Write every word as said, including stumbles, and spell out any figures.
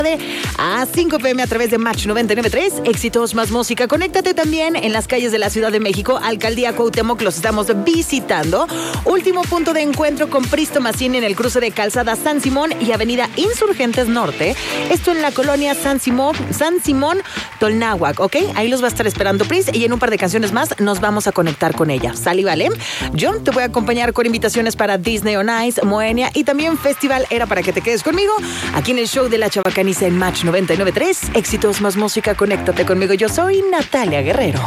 a cinco p m a través de Match noventa y nueve punto tres, éxitos más música. Conéctate también en las calles de la Ciudad de México, Alcaldía Cuauhtémoc, los estamos visitando. Último punto de encuentro con Pristo Massini en el cruce de Calzada San Simón y Avenida Insurgentes Norte. Esto en la colonia San Simón, San Simón, Tolnáhuac, ¿ok? Ahí los va a estar esperando Pris y en un par de canciones más nos vamos a conectar con ella. ¿Sale, vale? Yo te voy a acompañar con invitaciones para Disney on Ice, Moenia y también Festival Era para que te quedes conmigo aquí en el show de La Chabacaniza en Match noventa y nueve punto tres. Éxitos más música, conéctate conmigo. Yo soy Natalia Guerrero.